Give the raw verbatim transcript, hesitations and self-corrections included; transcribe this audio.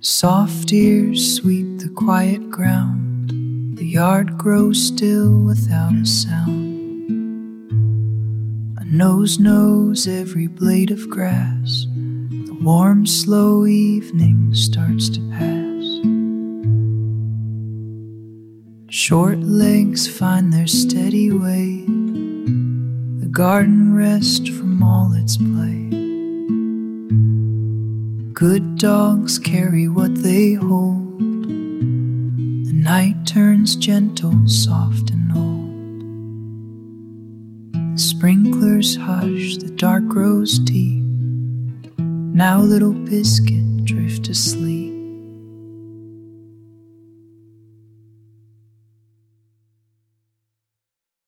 Soft ears sweep the quiet ground. The yard grows still without a sound. A nose knows every blade of grass. The warm, slow evening starts to pass. Short legs find their steady way. The garden rests from all its play. Good dogs carry what they hold. The night turns gentle, soft and old. The sprinklers hush, the dark grows deep. Now little Biscuit drift to sleep.